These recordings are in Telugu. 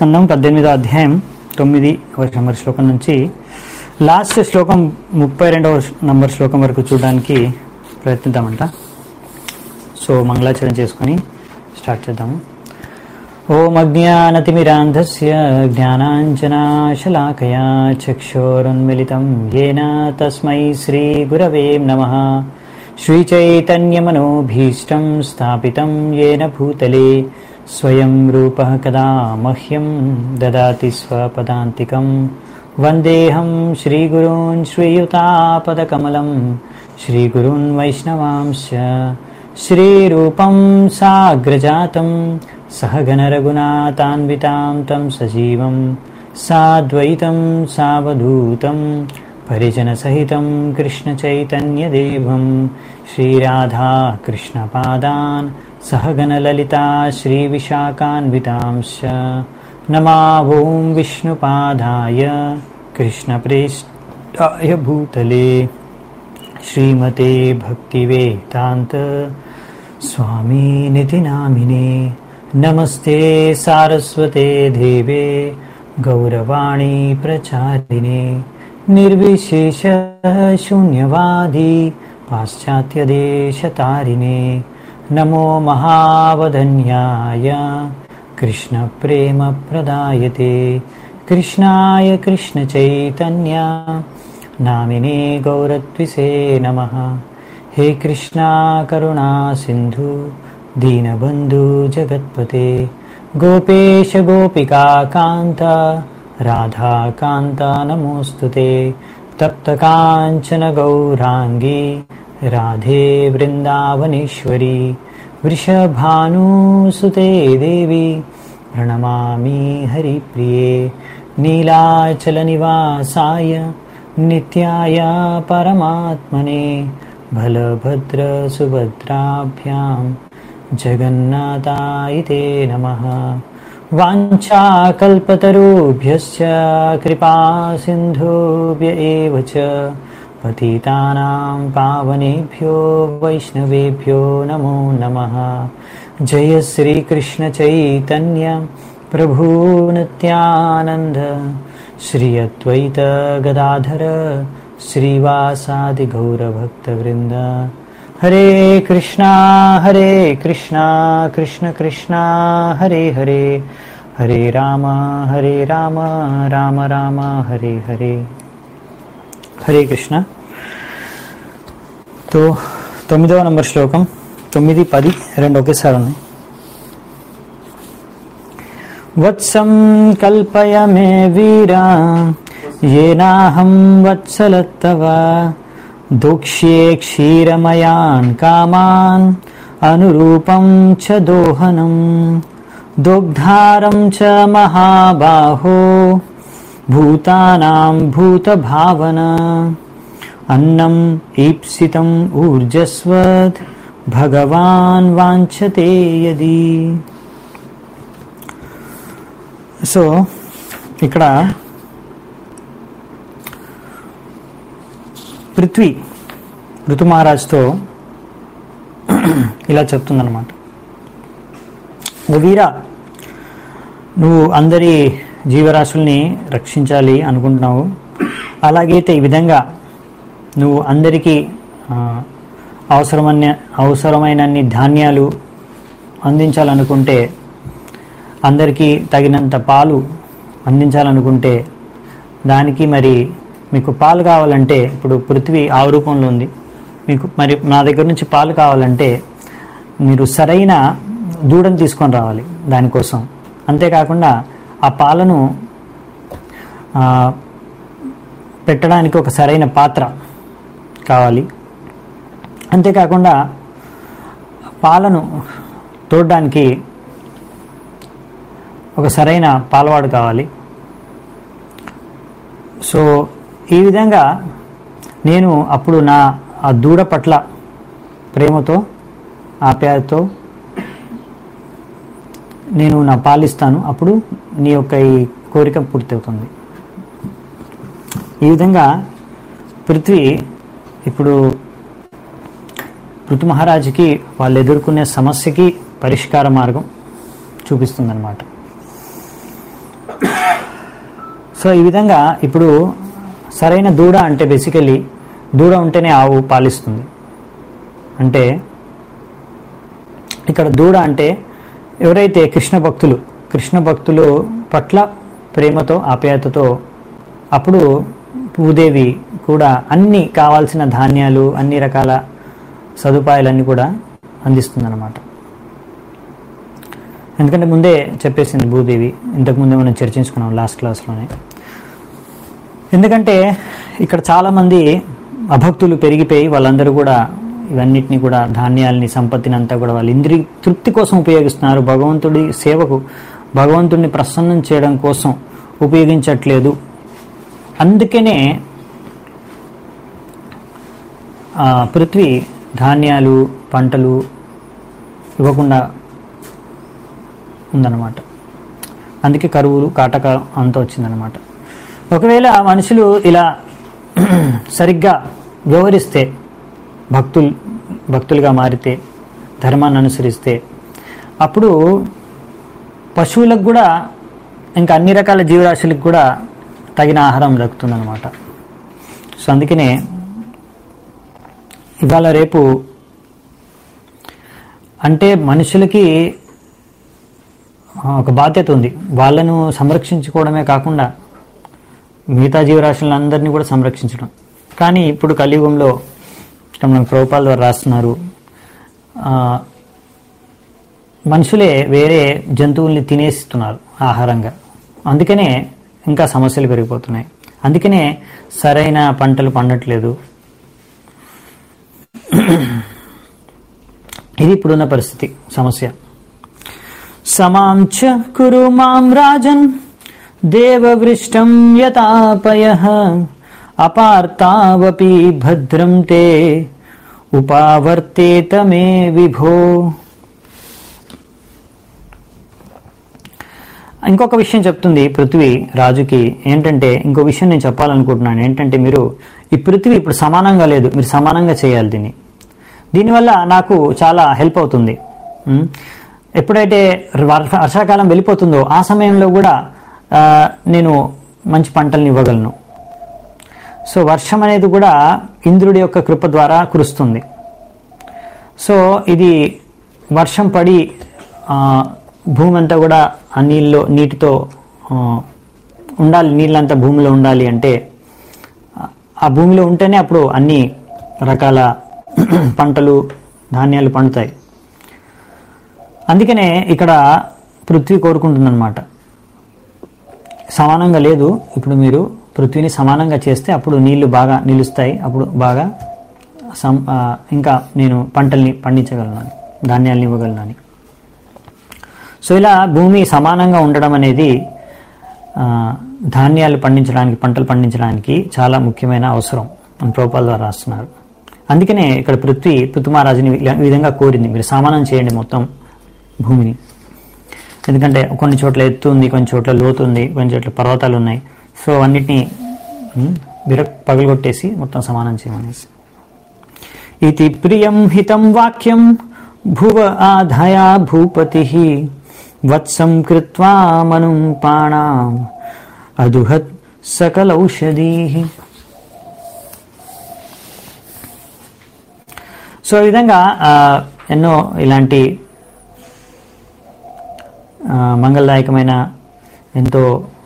స్కందం 18వ అధ్యాయం 9వ నంబర్ శ్లోకం నుంచి లాస్ట్ శ్లోకం 32వ నంబర్ శ్లోకం వరకు చూడడానికి ప్రయత్నిద్దామంట. సో మంగళాచరణ చేసుకొని స్టార్ట్ చేద్దాము. ఓం అజ్ఞానతిమిరాంధస్య జ్ఞానాంజనాశలాకయా చక్షోరున్మిళితం యేన తస్మై శ్రీగురవే నమః. శ్రీచైతన్యమనోభీష్టం స్థాపితం యేన భూతలే స్వయం రూపః కదా మహ్యం దదాతి స్వపదాంతికం. వందేహం శ్రీగురూన్ శ్రీయుతాపదకమలం శ్రీగురూన్ వైష్ణవాంశ్చ శ్రీరూపం సాగ్రజాతం సహగణరఘునాథాన్వితాం తం సజీవం సాద్వైతం సావధూతం పరిజనసహితం కృష్ణచైతన్యదేవం శ్రీరాధా కృష్ణపాదాన్ సహగణలలితా శ్రీవిశాఖాన్వితాంశ్చ నమా ఓం విష్ణుపాదాయ కృష్ణప్రేష్ఠాయ భూతలే శ్రీమతే భక్తివేదాంత స్వామినితి నామినే. నమస్తే సారస్వతే దేవే గౌరవాణి ప్రచారిణే నిర్విశేష శూన్యవాది పాశ్చాత్యదేశతారిణే. నమో మహావదన్యాయ కృష్ణ ప్రేమ ప్రదాయతే కృష్ణాయ కృష్ణ చైతన్య నామినే గౌరత్విసే నమః. హే కృష్ణ కరుణా సింధు దీనబంధు జగత్పతే గోపేశ గోపికా కాంత రాధాకాంత నమోస్తుతే. తప్త కాంచన గౌరాంగి రాధే వృందావనేశ్వరి వృషభానుసుతే దేవి ప్రణమామి హరిప్రియే. నీలాచల నివాసాయ నిత్యాయ పరమాత్మనే బలభద్ర సుభద్రాభ్యాం జగన్నాథాయ తే నమః. వాంఛాకల్పతరుభ్యశ్చ కృపా సింధుభ్య ఏవ చ పతితానాం పావనేభ్యో వైష్ణవేభ్యో నమో నమః. జయ శ్రీ కృష్ణ చైతన్య ప్రభు నిత్యానంద శ్రీ అద్వైత గదాధర శ్రీవాసాది గౌరభక్తవృంద. హరే కృష్ణ కృష్ణ కృష్ణ హరే హరే హరే రామ రామ రామ హరే హరే. హరే కృష్ణ. తో 9వ నంబర్ శ్లోకం 9, 10 రెండు ఒకేసారి ఉన్నాయి. వత్సం కల్పయ మే వీరా ఏనాహం వత్సలత్తవ దోక్ష్యే క్షీరమయాన్ కామాన్ అనురూపం చ దోహనం దోగ్ధారం చ మహాబాహో భూతానాం భూతభావన అన్నం ఈప్సితం ఊర్జస్వత్ భగవాన్ వాంఛతే యది. సో ఇక్కడ పృథ్వీ ఋతు మహారాజ్తో ఇలా చెప్తుందన్నమాట. ఓ వీరా, నువ్వు అందరి జీవరాశుల్ని రక్షించాలి అనుకుంటున్నావు. అలాగైతే ఈ విధంగా నువ్వు అందరికీ అవసరమైనన్ని ధాన్యాలు అందించాలనుకుంటే, అందరికీ తగినంత పాలు అందించాలనుకుంటే, దానికి మరి మీకు పాలు కావాలంటే, ఇప్పుడు పృథ్వీ ఆవు రూపంలో ఉంది, మీకు మరి నా దగ్గర నుంచి పాలు కావాలంటే మీరు సరైన దూడను తీసుకొని రావాలి దానికోసం. అంతేకాకుండా ఆ పాలను పెట్టడానికి ఒక సరైన పాత్ర కావాలి. అంతేకాకుండా పాలను తోడడానికి ఒక సరైన పాలవాడు కావాలి. సో ఈ విధంగా నేను అప్పుడు ఆ దూడ పట్ల ప్రేమతో ఆప్యాయతతో నేను నా పాలిస్తాను. అప్పుడు నీ యొక్క ఈ కోరిక పూర్తవుతుంది. ఈ విధంగా పృథ్వీ ఇప్పుడు ఋతు మహారాజుకి వాళ్ళు ఎదుర్కొనే సమస్యకి పరిష్కార మార్గం చూపిస్తుందన్నమాట. సో ఈ విధంగా ఇప్పుడు సరైన దూడ అంటే బేసికలీ దూడ ఉంటేనే ఆవు పాలిస్తుంది. అంటే ఇక్కడ దూడ అంటే ఎవరైతే కృష్ణ భక్తులు పట్ల ప్రేమతో ఆప్యాయతతో అప్పుడు భూదేవి కూడా అన్ని కావాల్సిన ధాన్యాలు అన్ని రకాల సదుపాయాలన్నీ కూడా అందిస్తుందన్నమాట. ఎందుకంటే ముందే చెప్పేసింది భూదేవి, ఇంతకుముందే మనం చర్చించుకున్నాం లాస్ట్ క్లాస్లోనే. ఎందుకంటే ఇక్కడ చాలామంది అభక్తులు పెరిగిపోయి వాళ్ళందరూ కూడా ఇవన్నిటిని కూడా ధాన్యాలని సంపత్తిని అంతా కూడా వాళ్ళు ఇంద్రియ తృప్తి కోసం ఉపయోగిస్తున్నారు, భగవంతుడి సేవకు భగవంతుడిని ప్రసన్నం చేయడం కోసం ఉపయోగించట్లేదు. అందుకనే పృథ్వీ ధాన్యాలు పంటలు ఇవ్వకుండా ఉందన్నమాట. అందుకే కరువులు కాటక అంతా వచ్చిందనమాట. ఒకవేళ మనుషులు ఇలా సరిగ్గా వ్యవహరిస్తే, భక్తులుగా మారితే, ధర్మాన్ని అనుసరిస్తే, అప్పుడు పశువులకు కూడా ఇంకా అన్ని రకాల జీవరాశులకు కూడా తగిన ఆహారం దక్కుతుందన్నమాట. సో అందుకనే ఇవాళ రేపు అంటే మనుషులకి ఒక బాధ్యత ఉంది, వాళ్ళను సంరక్షించుకోవడమే కాకుండా మిగతా జీవరాశులందరినీ కూడా సంరక్షించడం. కానీ ఇప్పుడు కలియుగంలో మనకు ప్రభుపాల ద్వారా రాస్తున్నారు, మనుషులే వేరే జంతువుల్ని తినేస్తున్నారు ఆహారంగా. అందుకనే ఇంకా సమస్యలు పెరిగిపోతున్నాయి. అందుకనే సరైన పంటలు పండట్లేదు. ఇది ఇప్పుడున్న పరిస్థితి, సమస్య. సమాంచ కురు మాం రాజన్ దేవవృష్టం యతాపయః అపార్తావపి భద్రం తే ఉపావర్తేత మే విభో. ఇంకొక విషయం చెప్తుంది పృథ్వీ రాజుకి. ఏంటంటే ఇంకో విషయం నేను చెప్పాలనుకుంటున్నాను. ఏంటంటే మీరు ఈ పృథ్వీ ఇప్పుడు సమానంగా లేదు, మీరు సమానంగా చేయాలి దీన్ని. దీనివల్ల నాకు చాలా హెల్ప్ అవుతుంది. ఎప్పుడైతే వర్షాకాలం వెళ్ళిపోతుందో ఆ సమయంలో కూడా నేను మంచి పంటలను ఇవ్వగలను. సో వర్షం అనేది కూడా ఇంద్రుడి యొక్క కృప ద్వారా కురుస్తుంది. సో ఇది వర్షం పడి భూమి అంతా కూడా ఆ నీటితో ఉండాలి. నీళ్ళంతా భూమిలో ఉండాలి అంటే ఆ భూమిలో ఉంటేనే అప్పుడు అన్ని రకాల పంటలు ధాన్యాలు పండుతాయి. అందుకనే ఇక్కడ పృథ్వీ కోరుకుంటుందన్నమాట, సమానంగా లేదు, ఇప్పుడు మీరు పృథ్వీని సమానంగా చేస్తే అప్పుడు నీళ్లు బాగా నిలుస్తాయి, అప్పుడు బాగా ఇంకా నేను పంటల్ని పండించగలను, ధాన్యాలను ఇవ్వగలను. సో ఇలా భూమి సమానంగా ఉండడం అనేది ధాన్యాలు పండించడానికి, పంటలు పండించడానికి చాలా ముఖ్యమైన అవసరం అని ప్రభుపాల ద్వారా రాస్తున్నారు. అందుకనే ఇక్కడ పృథ్వీ మహారాజుని ఈ విధంగా కోరింది, మీరు సమానం చేయండి మొత్తం భూమిని. ఎందుకంటే కొన్ని చోట్ల ఎత్తు ఉంది, కొన్ని చోట్ల లోతు ఉంది, కొన్ని చోట్ల పర్వతాలు ఉన్నాయి. సో అన్నిటినీ పగలగొట్టేసి మొత్తం సమానం చేయమనేసి. ఇతి ప్రియం హితం వాక్యం భువ ఆధయా భూపతి వత్సం కృత్వా మనుం పాణాం అదుహత్ సకలౌషధీ. సో ఈ విధంగా ఎన్నో ఇలాంటి మంగళదాయకమైన ఎంతో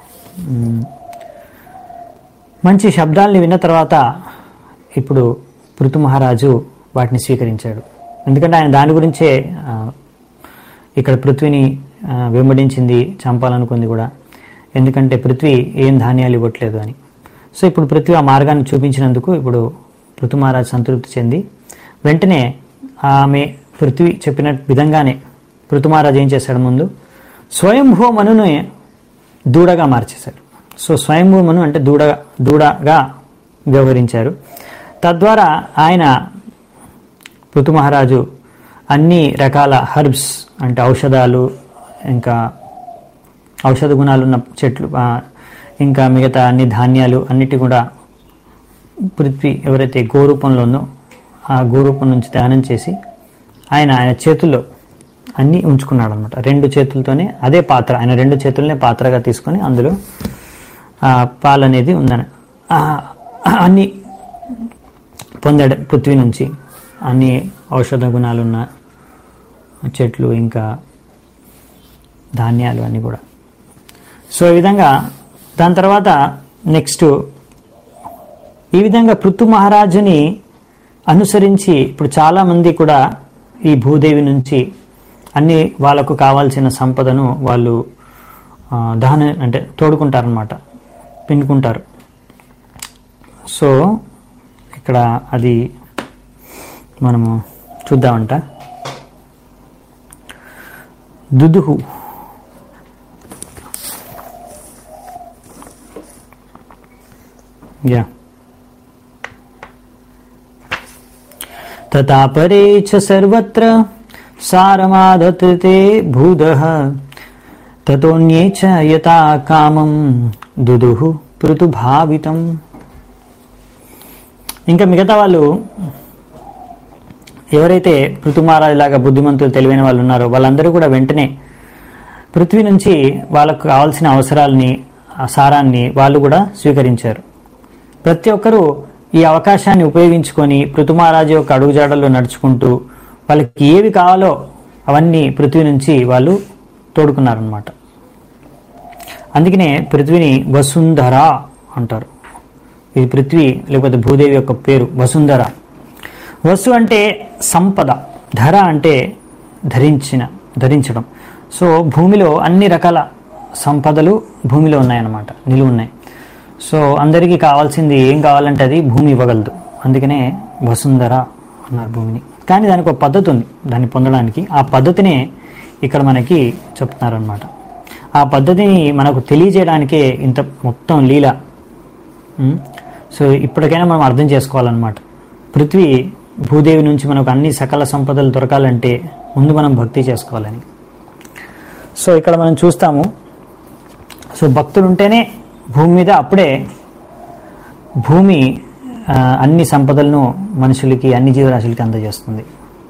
మంచి శబ్దాలని విన్న తర్వాత ఇప్పుడు పృథు మహారాజు వాటిని స్వీకరించాడు. ఎందుకంటే ఆయన దాని గురించే ఇక్కడ పృథ్వీని వెంబడించింది, చంపాలనుకుంది కూడా. ఎందుకంటే పృథ్వీ ఏం ధాన్యాలు ఇవ్వట్లేదు అని. సో ఇప్పుడు పృథ్వీ ఆ మార్గాన్ని చూపించినందుకు ఇప్పుడు పృథు మహారాజు సంతృప్తి చెంది వెంటనే ఆమె పృథ్వీ చెప్పిన విధంగానే పృథు మహారాజు ఏం చేశాడు, ముందు స్వయంభూ మనును దూడగా మార్చేశాడు. సో స్వయంభూ మను అంటే దూడగా వ్యవహరించారు. తద్వారా ఆయన పృథు మహారాజు అన్ని రకాల హర్బ్స్ అంటే ఔషధాలు, ఇంకా ఔషధ గుణాలున్న చెట్లు, ఇంకా మిగతా అన్ని ధాన్యాలు అన్నిటి కూడా పృథ్వీ ఎవరైతే గోరూపంలో ఉందో ఆ గోరూపం నుంచి దానం చేసి ఆయన చేతుల్లో అన్నీ ఉంచుకున్నాడు అనమాట. 2 చేతులతోనే అదే పాత్ర, ఆయన 2 చేతులనే పాత్రగా తీసుకొని అందులో పాలు అనేది ఉందని అన్నీ పొందాడు పృథ్వీ నుంచి, అన్ని ఔషధ గుణాలున్న చెట్లు ఇంకా ధాన్యాలు అన్నీ కూడా. సో ఈ విధంగా దాని తర్వాత నెక్స్ట్ ఈ విధంగా పృథు మహారాజుని అనుసరించి ఇప్పుడు చాలామంది కూడా ఈ భూదేవి నుంచి అన్ని వాళ్ళకు కావాల్సిన సంపదను వాళ్ళు దహన అంటే తోడుకుంటారనమాట, పిండుకుంటారు. సో ఇక్కడ అది మనము చూద్దామంట. దుదుహు యా తథా పరే చ సర్వత్ర సారమాదతే భూదః తతోన్యే చ యథా కామం దుదుహు పృథుభావితం. ఇంకా మిగతా వాళ్ళు ఎవరైతే పృథు మహారాజు లాగా బుద్ధిమంతులు తెలివైన వాళ్ళు ఉన్నారో వాళ్ళందరూ కూడా వెంటనే పృథ్వీ నుంచి వాళ్ళకు కావాల్సిన అవసరాలని సారాన్ని వాళ్ళు కూడా స్వీకరించారు. ప్రతి ఒక్కరూ ఈ అవకాశాన్ని ఉపయోగించుకొని పృథు మహారాజు యొక్క అడుగుజాడల్లో నడుచుకుంటూ వాళ్ళకి ఏవి కావాలో అవన్నీ పృథ్వీ నుంచి వాళ్ళు తోడుకున్నారనమాట. అందుకనే పృథ్వీని వసుంధర అంటారు. ఇది పృథ్వీ లేకపోతే భూదేవి యొక్క పేరు వసుంధర. వసు అంటే సంపద, ధర అంటే ధరించడం. సో భూమిలో అన్ని రకాల సంపదలు భూమిలో ఉన్నాయన్నమాట, నిలువ ఉన్నాయి. సో అందరికీ కావాల్సింది ఏం కావాలంటే అది భూమి ఇవ్వగలదు. అందుకనే వసుంధర అన్నారు భూమిని. కానీ దానికి ఒక పద్ధతి ఉంది దాన్ని పొందడానికి. ఆ పద్ధతినే ఇక్కడ మనకి చెప్తున్నారనమాట. ఆ పద్ధతిని మనకు తెలియజేయడానికే ఇంత మొత్తం లీల. సో ఇప్పటికైనా మనం అర్థం చేసుకోవాలన్నమాట. పృథ్వీ భూదేవి నుంచి మనకు అన్ని సకల సంపదలు దొరకాలంటే ముందు మనం భక్తి చేసుకోవాలని. సో ఇక్కడ మనం చూస్తాము. సో భక్తులు ఉంటేనే భూమి మీద అప్పుడే భూమి అన్ని సంపదలను మనుషులకి అన్ని జీవరాశులకి అందజేస్తుంది.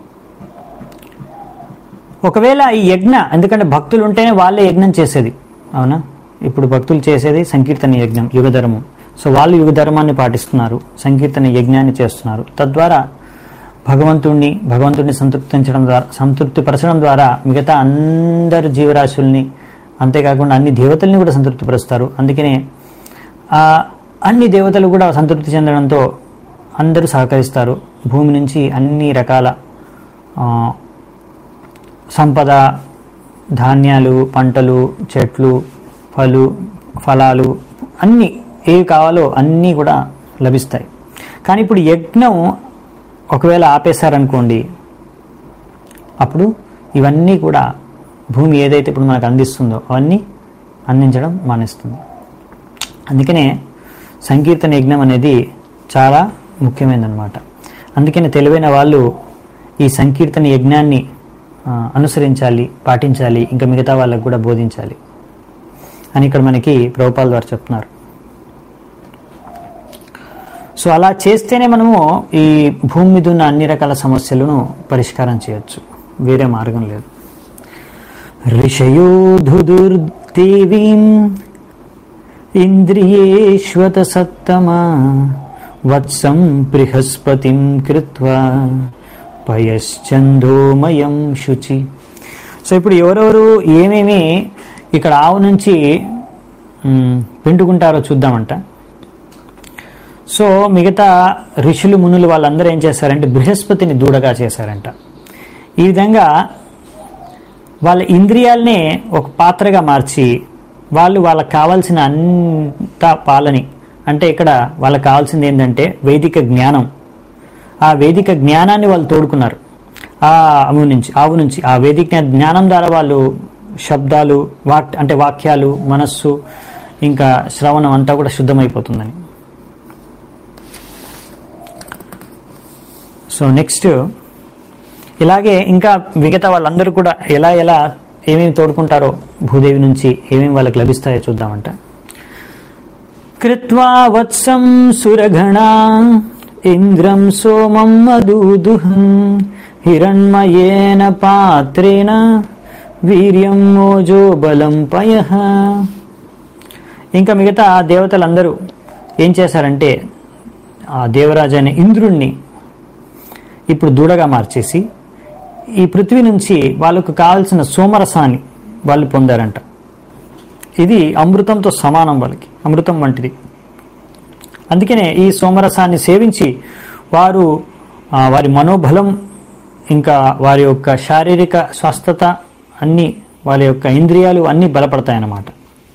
ఒకవేళ ఈ యజ్ఞ, ఎందుకంటే భక్తులు ఉంటేనే వాళ్ళే యజ్ఞం చేసేది, అవునా? ఇప్పుడు భక్తులు చేసేది సంకీర్తన యజ్ఞం, యుగధర్మం. సో వాళ్ళు యుగధర్మాన్ని పాటిస్తున్నారు, సంకీర్తన యజ్ఞాన్ని చేస్తున్నారు. తద్వారా భగవంతుడిని సంతృప్తిపరచడం ద్వారా మిగతా అందరు జీవరాశుల్ని, అంతేకాకుండా అన్ని దేవతల్ని కూడా సంతృప్తిపరుస్తారు. అందుకనే అన్ని దేవతలు కూడా సంతృప్తి చెందడంతో అందరూ సహకరిస్తారు. భూమి నుంచి అన్ని రకాల సంపద, ధాన్యాలు, పంటలు, చెట్లు, ఫలాలు అన్నీ ఏవి కావాలో అన్నీ కూడా లభిస్తాయి. కానీ ఇప్పుడు యజ్ఞం ఒకవేళ ఆపేశారనుకోండి, అప్పుడు ఇవన్నీ కూడా భూమి ఏదైతే ఇప్పుడు మనకు అందిస్తుందో అవన్నీ అందించడం మానేస్తుంది. అందుకనే సంకీర్తన యజ్ఞం అనేది చాలా ముఖ్యమైనదన్నమాట. అందుకనే తెలివైన వాళ్ళు ఈ సంకీర్తన యజ్ఞాన్ని అనుసరించాలి, పాటించాలి, ఇంకా మిగతా వాళ్ళకు కూడా బోధించాలి అని ఇక్కడ మనకి ప్రభుపాల్ ద్వారా చెప్తున్నారు. సో అలా చేస్తేనే మనము ఈ భూమి మీద ఉన్న అన్ని రకాల సమస్యలను పరిష్కారం చేయొచ్చు, వేరే మార్గం లేదు. ఋషయో ధుదుర్దేవీం ఇంద్రియేష్వత సత్తమా వత్సం బృహస్పతిం కృత్వా పయశ్చందోమయం శుచి. సో ఇప్పుడు ఎవరెవరు ఏమేమి ఇక్కడ ఆవు నుంచి పిండుకుంటారో చూద్దామంట. సో మిగతా ఋషులు, మునులు వాళ్ళందరూ ఏం చేశారంటే బృహస్పతిని దూడగా చేశారంట. ఈ విధంగా వాళ్ళ ఇంద్రియాలనే ఒక పాత్రగా మార్చి వాళ్ళకి కావాల్సిన అంత పాలని, అంటే ఇక్కడ వాళ్ళకి కావాల్సింది ఏంటంటే వైదిక జ్ఞానం. ఆ వేదిక జ్ఞానాన్ని వాళ్ళు తోడుకున్నారు ఆవు నుంచి. ఆ వేదిక జ్ఞానం ద్వారా వాళ్ళు శబ్దాలు, అంటే వాక్యాలు, మనస్సు, ఇంకా శ్రవణం అంతా కూడా శుద్ధమైపోతుందని. సో నెక్స్ట్ ఇలాగే ఇంకా మిగతా వాళ్ళందరూ కూడా ఎలా ఏమేమి తోడుకుంటారో భూదేవి నుంచి ఏమేమి వాళ్ళకి లభిస్తాయో చూద్దామంట. కృత్వా వత్సం సురగణా ఇంద్రం సోమం మధుదుహం హిరణ్మయేన పాత్రేణ వీర్యం మోజో బలం పయః. ఇంకా మిగతా దేవతలందరూ ఏం చేశారంటే ఆ దేవరాజు అనే ఇంద్రుణ్ణి ఇప్పుడు దూడగా మార్చేసి ఈ పృథ్వీ నుంచి వాళ్ళకు కావాల్సిన సోమరసాన్ని వాళ్ళు పొందారంట. ఇది అమృతంతో సమానం, వాళ్ళకి అమృతం వంటిది. అందుకనే ఈ సోమరసాన్ని సేవించి వారు వారి మనోబలం ఇంకా వారి యొక్క శారీరక స్వస్థత అన్నీ, వారి యొక్క ఇంద్రియాలు అన్నీ బలపడతాయన్నమాట.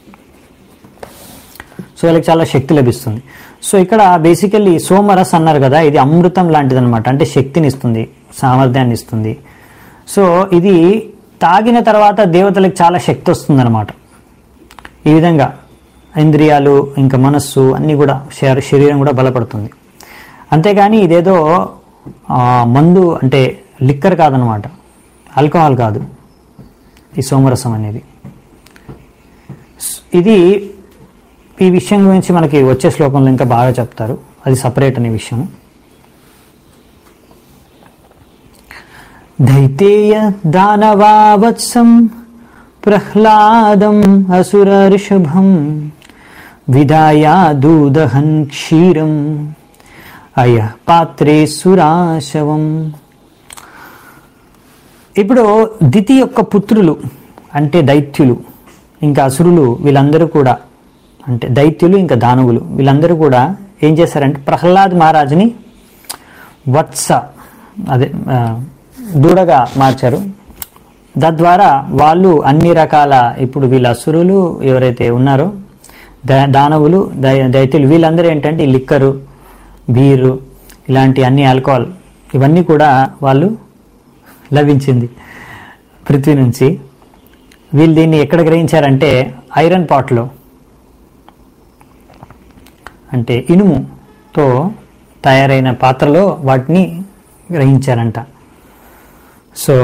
సో వాళ్ళకి చాలా శక్తి లభిస్తుంది. సో ఇక్కడ బేసికల్లీ సోమరస్ అన్నారు కదా, ఇది అమృతం లాంటిది అనమాట. అంటే శక్తిని ఇస్తుంది, సామర్థ్యాన్ని ఇస్తుంది. సో ఇది తాగిన తర్వాత దేవతలకు చాలా శక్తి వస్తుందన్నమాట. ఈ విధంగా ఇంద్రియాలు ఇంకా మనస్సు అన్నీ కూడా, శరీరం కూడా బలపడుతుంది. అంతేగాని ఇదేదో మందు అంటే లిక్కర్ కాదనమాట, ఆల్కహాల్ కాదు ఈ సోమరసం అనేది. ఇది ఈ విషయం గురించి మనకి వచ్చే శ్లోకంలో ఇంకా బాగా చెప్తారు, అది సపరేట్ అనే విషయం. దైతేయ దానవావత్సం ప్రహ్లాదం అసుర ఋషభం విదాయ దూదహన్ క్షీరం అయ పాత్రే సురాశవం. ఇప్పుడు దితి యొక్క పుత్రులు అంటే దైత్యులు ఇంకా అసురులు, వీళ్ళందరూ కూడా అంటే దైత్యులు ఇంకా దానవులు, వీళ్ళందరూ కూడా ఏం చేశారంటే ప్రహ్లాద్ మహారాజుని వత్స అదే దూడగా మార్చారు. తద్వారా వాళ్ళు అన్ని రకాల, ఇప్పుడు వీళ్ళ అసురులు ఎవరైతే ఉన్నారో దానవులు దైత్యులు, వీళ్ళందరూ ఏంటంటే ఈ లిక్కరు, బీరు ఇలాంటి అన్ని ఆల్కహాల్ ఇవన్నీ కూడా వాళ్ళు లభించింది పృథ్వీ నుంచి. వీళ్ళు దీన్ని ఎక్కడ గ్రహించారంటే ఐరన్ పాట్లో, అంటే ఇనుముతో తయారైన పాత్రలో వాటిని గ్రహించారంట. సో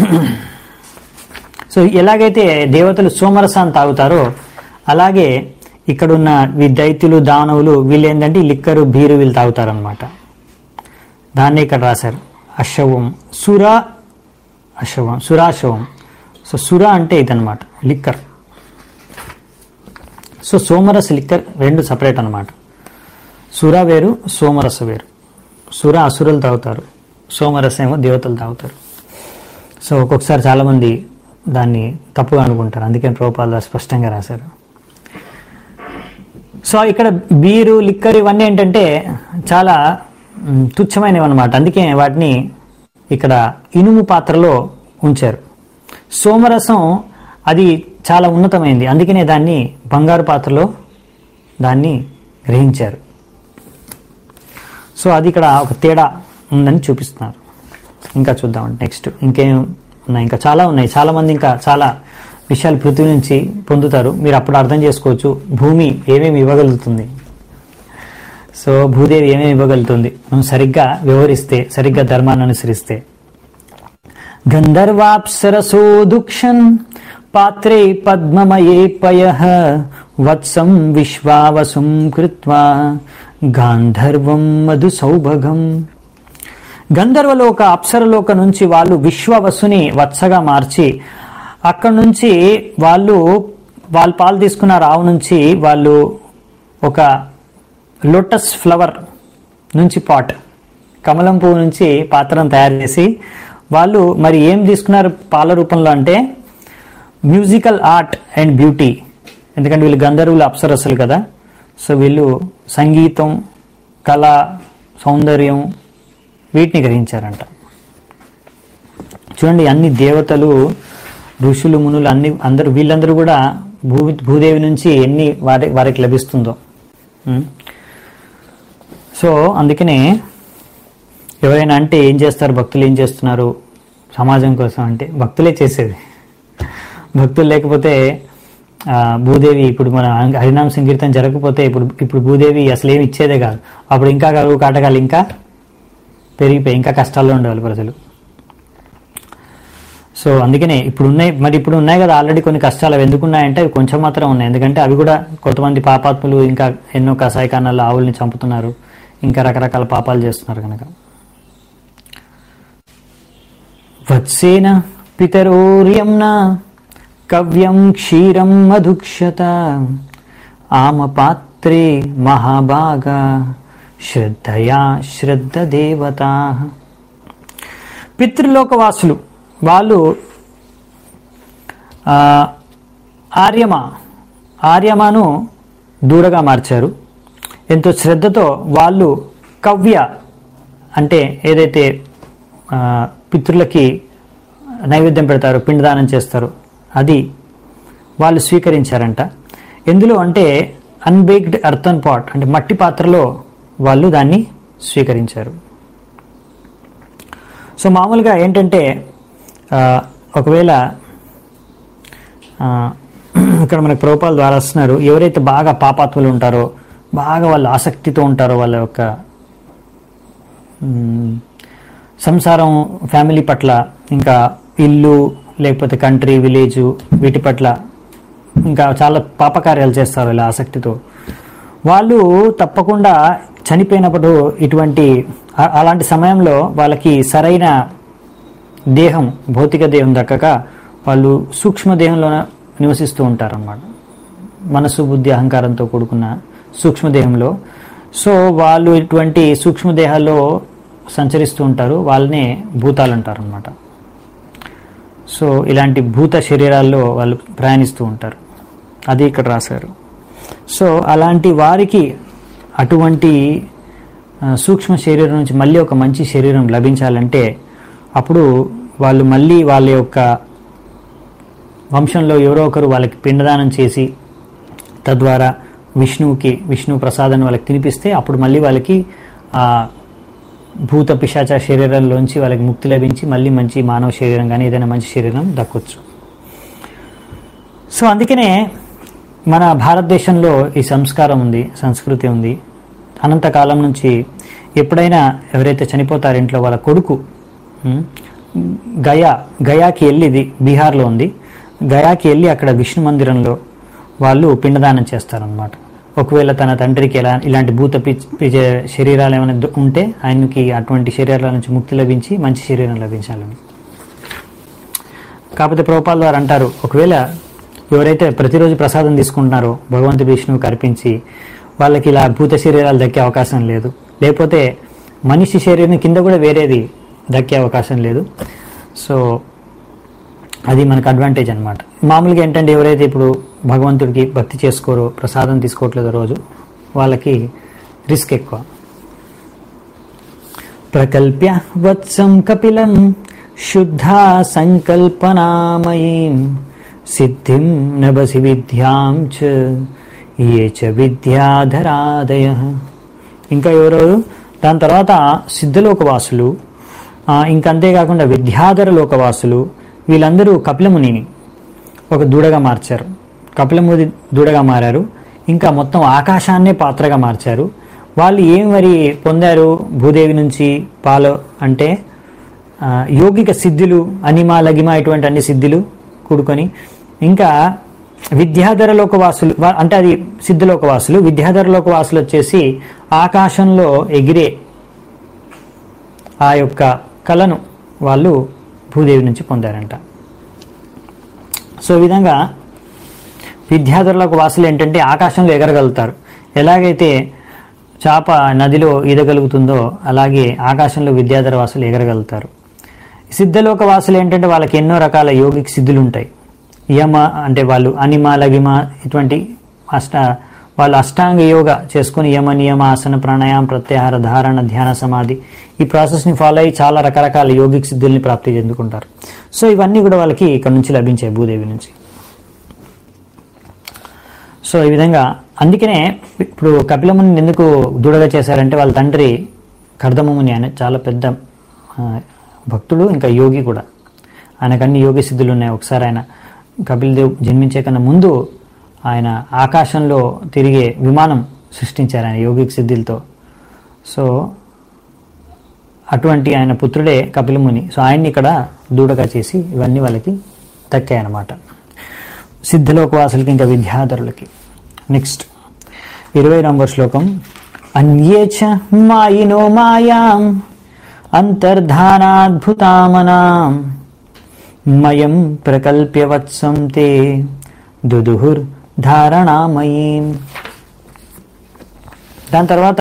సో ఎలాగైతే దేవతలు సోమరసాన్ని తాగుతారో అలాగే ఇక్కడున్న ఈ దైత్యులు దానవులు వీళ్ళు ఏంటంటే ఈ లిక్కరు బీరు వీళ్ళు తాగుతారనమాట. దాన్ని ఇక్కడ రాశారు. అశవం అశవం సురాశవం. సో సుర అంటే ఇదనమాట లిక్కర్. సో సోమరస లిక్కర్ రెండు సపరేట్ అనమాట. సుర వేరు, సోమరస వేరు. సుర అసురులు తాగుతారు, సోమరస ఏమో దేవతలు తాగుతారు. సో ఒక్కొక్కసారి చాలామంది దాన్ని తప్పుగా అనుకుంటారు, అందుకని ప్రభుపాదులు స్పష్టంగా రాశారు. సో ఇక్కడ బీరు, లిక్కర్ ఇవన్నీ ఏంటంటే చాలా తుచ్చమైనవి అనమాట. అందుకే వాటిని ఇక్కడ ఇనుము పాత్రలో ఉంచారు. సోమరసం అది చాలా ఉన్నతమైంది, అందుకనే దాన్ని బంగారు పాత్రలో దాన్ని గ్రహించారు. సో అది ఇక్కడ ఒక తేడా ఉందని చూపిస్తున్నారు. ఇంకా చూద్దామండి నెక్స్ట్ ఇంకేం ఉన్నాయి, ఇంకా చాలా ఉన్నాయి. చాలామంది ఇంకా చాలా విషయాలు పృథ్వీ నుంచి పొందుతారు. మీరు అప్పుడు అర్థం చేసుకోవచ్చు భూమి ఏమేమి ఇవ్వగలుగుతుంది. సో భూదేవి ఏమేమి ఇవ్వగలుగుతుంది మనం సరిగ్గా వ్యవహరిస్తే, సరిగ్గా ధర్మాన్ని అనుసరిస్తే. గంధర్వాప్సరసో దుక్షన్ పాత్రే పద్మమయే పయః వత్సం విశ్వావసుం కృత్వా గాంధర్వం మధు సౌభగం. గంధర్వలోక అప్సరలోక నుంచి వాళ్ళు విశ్వవసుని వత్సగా మార్చి అక్కడి నుంచి వాళ్ళు పాలు తీసుకున్న రావు నుంచి వాళ్ళు ఒక లోటస్ ఫ్లవర్ నుంచి పాట్, కమలం పువ్వు నుంచి పాత్రను తయారు చేసి వాళ్ళు మరి ఏం తీసుకున్నారు పాల రూపంలో అంటే మ్యూజికల్ ఆర్ట్ అండ్ బ్యూటీ. ఎందుకంటే వీళ్ళు గంధర్వులు అప్సరస్సులు కదా. సో వీళ్ళు సంగీతం, కళ, సౌందర్యం వీటిని గ్రహించారంట. చూడండి అన్ని దేవతలు, ఋషులు, మునులు అందరూ వీళ్ళందరూ కూడా భూదేవి నుంచి ఎన్ని వారికి లభిస్తుందో. సో అందుకనే ఎవరైనా అంటే ఏం చేస్తారు భక్తులు, ఏం చేస్తున్నారు సమాజం కోసం అంటే భక్తులే చేసేది. భక్తులు లేకపోతే భూదేవి ఇప్పుడు మన హరినామ సంకీర్తన జరగకపోతే ఇప్పుడు భూదేవి అసలు ఏమి ఇచ్చేదే కాదు. అప్పుడు ఇంకా కరువు కాటకాలు ఇంకా పెరిగిపోయి ఇంకా కష్టాల్లో ఉండేవాళ్ళు ప్రజలు. సో అందుకనే ఇప్పుడు ఉన్నాయి కదా ఆల్రెడీ కొన్ని కష్టాలు. అవి ఎందుకున్నాయంటే అవి కొంచెం మాత్రం ఉన్నాయి. ఎందుకంటే అవి కూడా కొంతమంది పాపాత్ములు ఇంకా ఎన్నో కషాయకానాల్లో ఆవుల్ని చంపుతున్నారు, ఇంకా రకరకాల పాపాలు చేస్తున్నారు కనుక. వత్సేన పితరోర్యమ్నా కవ్యం క్షీరం మధుక్షత ఆమపాత్రే మహాభాగా శ్రద్ధయా శ్రద్ధ దేవతా. పితృలోకవాసులు వాళ్ళు ఆర్యమాను దూడగా మార్చారు. ఎంతో శ్రద్ధతో వాళ్ళు కవ్య అంటే ఏదైతే పితృలకి నైవేద్యం పెడతారో, పిండదానం చేస్తారో, అది వాళ్ళు స్వీకరించారంట. ఎందులో అంటే అన్బేక్డ్ ఎర్తన్ పాట్ అంటే మట్టి పాత్రలో వాళ్ళు దాన్ని స్వీకరించారు. సో మామూలుగా ఏంటంటే ఒకవేళ ఇక్కడ మనకు ప్రభుపాల ద్వారా వస్తున్నారు, ఎవరైతే బాగా పాపాత్ములు ఉంటారో, బాగా వాళ్ళు ఆసక్తితో ఉంటారో, వాళ్ళ యొక్క సంసారం ఫ్యామిలీ పట్ల, ఇంకా ఇల్లు లేకపోతే కంట్రీ విలేజ్ వీటి పట్ల ఇంకా చాలా పాపకార్యాలు చేస్తారు ఇలా ఆసక్తితో, వాళ్ళు తప్పకుండా చనిపోయినప్పుడు అలాంటి సమయంలో వాళ్ళకి సరైన దేహం, భౌతిక దేహం దక్కక వాళ్ళు సూక్ష్మదేహంలో నివసిస్తూ ఉంటారన్నమాట. మనసు, బుద్ధి, అహంకారంతో కూడుకున్న సూక్ష్మదేహంలో. సో వాళ్ళు ఇటువంటి సూక్ష్మదేహాల్లో సంచరిస్తూ ఉంటారు, వాళ్ళనే భూతాలు అంటారు అన్నమాట. సో ఇలాంటి భూత శరీరాల్లో వాళ్ళు ప్రయాణిస్తూ ఉంటారు, అది ఇక్కడ రాశారు. సో అలాంటి వారికి అటువంటి సూక్ష్మ శరీరం నుంచి మళ్ళీ ఒక మంచి శరీరం లభించాలంటే అప్పుడు వాళ్ళు మళ్ళీ వాళ్ళ యొక్క వంశంలో ఎవరో ఒకరు వాళ్ళకి పిండదానం చేసి తద్వారా విష్ణు ప్రసాదాన్ని వాళ్ళకి తినిపిస్తే అప్పుడు మళ్ళీ వాళ్ళకి ఆ భూత పిశాచ శరీరాల్లోంచి వాళ్ళకి ముక్తి లభించి మళ్ళీ మంచి మానవ శరీరం కానీ ఏదైనా మంచి శరీరం దక్కొచ్చు. సో అందుకనే మన భారతదేశంలో ఈ సంస్కారం ఉంది, సంస్కృతి ఉంది. అనంతకాలం నుంచి ఎప్పుడైనా ఎవరైతే చనిపోతారో ఇంట్లో వాళ్ళ కొడుకు గయాకి వెళ్ళి, ఇది బీహార్లో ఉంది, గయాకి వెళ్ళి అక్కడ విష్ణు మందిరంలో వాళ్ళు పిండదానం చేస్తారనమాట. ఒకవేళ తన తండ్రికి ఇలాంటి భూత శరీరాలు ఏమైనా ఉంటే ఆయనకి అటువంటి శరీరాల నుంచి ముక్తి లభించి మంచి శరీరం లభించాలని. కాకపోతే ప్రభుపాల వారు అంటారు, ఒకవేళ ఎవరైతే ప్రతిరోజు ప్రసాదం తీసుకుంటున్నారో భగవంతుడి విష్ణువుకి అర్పించి వాళ్ళకి ఇలా భూత శరీరాలు దక్కే అవకాశం లేదు, లేకపోతే మనిషి శరీరం కింద కూడా వేరేది దక్కే అవకాశం లేదు. సో అది మనకు అడ్వాంటేజ్ అనమాట. మామూలుగా ఏంటంటే ఎవరైతే ఇప్పుడు భగవంతుడికి భక్తి చేసుకోరో, ప్రసాదం తీసుకోవట్లేదో రోజు, వాళ్ళకి రిస్క్ ఎక్కువ. ప్రకల్ప్య వత్సం కపిలం శుద్ధా సంకల్పనామయీం సిద్ధిం నభసి విద్యాం చ ఏ చ విద్యాధరాదయ. ఇంకా ఎవరెవరు దాని తర్వాత సిద్ధలోకవాసులు, ఇంకంతేకాకుండా విద్యాధర లోకవాసులు, వీళ్ళందరూ కపిలమునిని ఒక దూడగా మార్చారు. కపిలముని దూడగా మారారు, ఇంకా మొత్తం ఆకాశాన్నే పాత్రగా మార్చారు. వాళ్ళు ఏం మరి పొందారు భూదేవి నుంచి? పాలు అంటే యోగిక సిద్ధులు, అనిమా లగిమ ఇటువంటి అన్ని సిద్ధులు కూడుకొని, ఇంకా విద్యాధర లోకవాసులు అంటే అది సిద్ధలోకవాసులు. విద్యాధర లోకవాసులు వచ్చేసి ఆకాశంలో ఎగిరే ఆ యొక్క కళను వాళ్ళు భూదేవి నుంచి పొందారంట. సో ఈ విధంగా విద్యాధరులకు వాసులు ఏంటంటే ఆకాశంలో ఎగరగలుగుతారు. ఎలాగైతే చేప నదిలో ఈదగలుగుతుందో అలాగే ఆకాశంలో విద్యాధర వాసులు ఎగరగలుగుతారు. సిద్ధలోక వాసులు ఏంటంటే వాళ్ళకి ఎన్నో రకాల యోగిక సిద్ధులు ఉంటాయి. యమ అంటే వాళ్ళు అనిమ లగిమ ఇటువంటి వాళ్ళు అష్టాంగ యోగ చేసుకుని యమ నియమ ఆసన ప్రాణాయామ ప్రత్యాహార ధారణ ధ్యాన సమాధి ఈ ప్రాసెస్ని ఫాలో అయ్యి చాలా రకరకాల యోగిక సిద్ధుల్ని ప్రాప్తి చెందుకుంటారు. సో ఇవన్నీ కూడా వాళ్ళకి ఇక్కడ నుంచి లభించాయి భూదేవి నుంచి. సో ఈ విధంగా అందుకనే ఇప్పుడు కపిలముని ఎందుకు దూడగా చేశారంటే వాళ్ళ తండ్రి కర్దమముని అనే చాలా పెద్ద భక్తుడు, ఇంకా యోగి కూడా. ఆయనకు అన్ని యోగి సిద్ధులు ఉన్నాయి. ఒకసారి ఆయన కపిలదేవ్ జన్మించే కన్నా ముందు ఆయన ఆకాశంలో తిరిగే విమానం సృష్టించారు ఆయన యోగిక సిద్ధులతో. సో అటువంటి ఆయన పుత్రుడే కపిలముని. సో ఆయన్ని ఇక్కడ దూడగా చేసి ఇవన్నీ వాళ్ళకి దక్కాయన్నమాట, సిద్ధలోకవాసులకి ఇంకా విద్యాధరులకి. నెక్స్ట్ 20వ శ్లోకం. అన్యేచ మాయినో మాయాం అంతర్ధానాద్భుతామనాం మయం ప్రకల్ప్య వత్సం తే దుదుహుర్ ధారణామయీం. దాని తర్వాత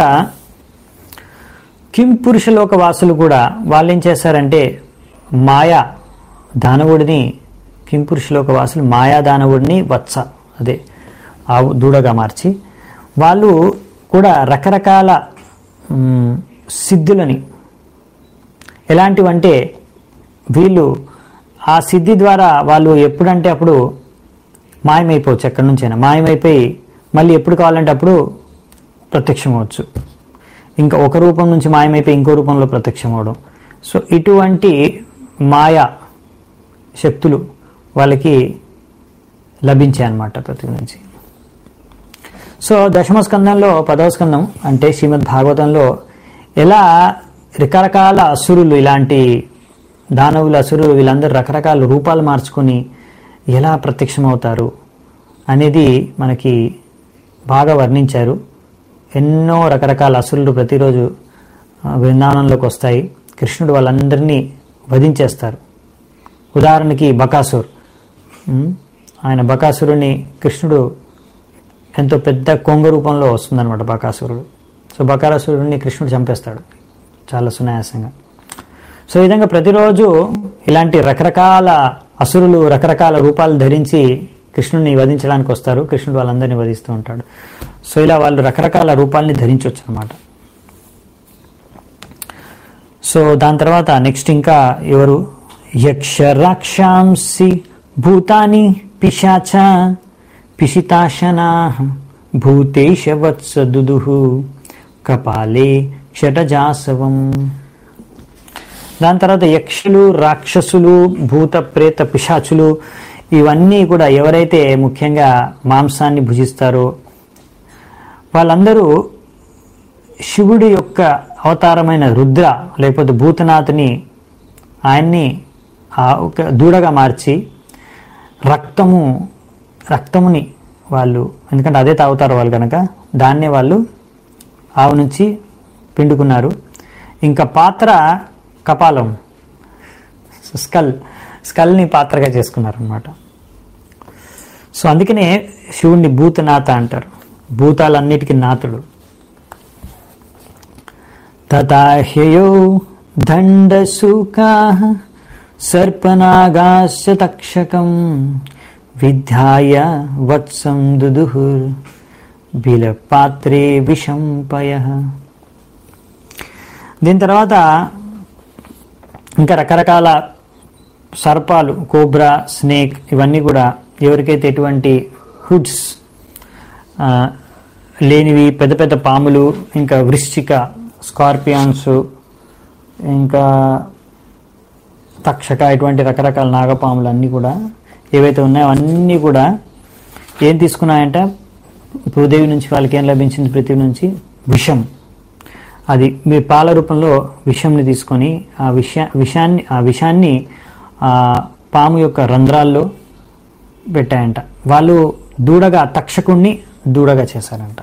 కిం పురుషలోక వాసులు కూడా వాళ్ళు ఏం చేశారంటే మాయా దానవుడిని, కిం పురుషలోక వాసులు మాయా దానవుడిని వత్స అదే ఆవు దూడగా మార్చి వాళ్ళు కూడా రకరకాల సిద్ధులని, ఎలాంటివంటే వీళ్ళు ఆ సిద్ధి ద్వారా వాళ్ళు ఎప్పుడంటే అప్పుడు మాయమైపోవచ్చు, ఎక్కడి నుంచైనా మాయమైపోయి మళ్ళీ ఎప్పుడు కావాలంటే అప్పుడు ప్రత్యక్షం అవ్వచ్చు. ఇంకా ఒక రూపం నుంచి మాయమైపోయి ఇంకో రూపంలో ప్రత్యక్షం అవడం. సో ఇటువంటి మాయా శక్తులు వాళ్ళకి లభించాయి అన్నమాట ప్రతి నుంచి. సో దశమ స్కందంలో 10వ స్కందం అంటే శ్రీమద్ భాగవతంలో ఎలా రకరకాల అసురులు, ఇలాంటి దానవులు అసురులు వీళ్ళందరూ రకరకాల రూపాలు మార్చుకొని ఎలా ప్రత్యక్షమవుతారు అనేది మనకి బాగా వర్ణించారు. ఎన్నో రకరకాల అసురులు ప్రతిరోజు బృందావనంలోకి వస్తాయి. కృష్ణుడు వాళ్ళందరినీ వధించేస్తారు. ఉదాహరణకి బకాసుర్, ఆయన బకాసురుని కృష్ణుడు ఎంతో పెద్ద కొంగ రూపంలో వస్తుందన్నమాట బకాసురుడు. సో బకాసురుడిని కృష్ణుడు చంపేస్తాడు చాలా సునాయాసంగా. సో ఈ విధంగా ప్రతిరోజు ఇలాంటి రకరకాల అసురులు రకరకాల రూపాలు ధరించి కృష్ణుడిని వధించడానికి వస్తారు. కృష్ణుడు వాళ్ళందరినీ వధిస్తూ ఉంటాడు. సో ఇలా వాళ్ళు రకరకాల రూపాలని ధరించవచ్చు అన్నమాట. సో దాని తర్వాత నెక్స్ట్ ఇంకా ఎవరు, యక్ష రాక్షాంసి భూతాని పిశాచ పిశితాశనా భూతేశ వత్స దుదుహు కపాలే క్షటజాసవం. దాని తర్వాత యక్షులు రాక్షసులు భూత ప్రేత పిశాచులు ఇవన్నీ కూడా ఎవరైతే ముఖ్యంగా మాంసాన్ని భుజిస్తారో వాళ్ళందరూ శివుడి యొక్క అవతారమైన రుద్ర లేకపోతే భూతనాథుని ఆయన్ని ఒక దూడగా మార్చి రక్తముని వాళ్ళు, ఎందుకంటే అదే తాగుతారు వాళ్ళు కనుక దాన్నే వాళ్ళు ఆవు నుంచి పిండుకున్నారు. ఇంకా పాత్ర కపాలం స్కల్ని పాత్రగా చేసుకున్నారు అన్నమాట. సో అందుకనే శివుణ్ణి భూతనాథ అంటారు, భూతాలన్నిటికీ నాథుడు. తథాహ్యయో దండసూకాః సర్పనాగాశ్చ తక్షకం విద్యాయ వత్సం దుదుహుర్ బిలపాత్రే విషంపయః. దీని తర్వాత ఇంకా రకరకాల సర్పాలు, కోబ్రా, స్నేక్ ఇవన్నీ కూడా ఎవరికైతే ఎటువంటి హుడ్స్ లేనివి పెద్ద పెద్ద పాములు, ఇంకా వృశ్చిక, స్కార్పియాన్స్, ఇంకా తక్షక ఇటువంటి రకరకాల నాగపాములు అన్నీ కూడా ఏవైతే ఉన్నాయో అన్నీ కూడా ఏం తీసుకున్నాయంటే భూదేవి నుంచి వాళ్ళకి ఏం లభించింది, పృథ్వీ నుంచి విషం. అది మీ పాల రూపంలో విషంని తీసుకొని ఆ విషాన్ని పాము యొక్క రంధ్రాల్లో పెట్టాయంట. వాళ్ళు దూడగా తక్షకుణ్ణి దూడగా చేశారంట.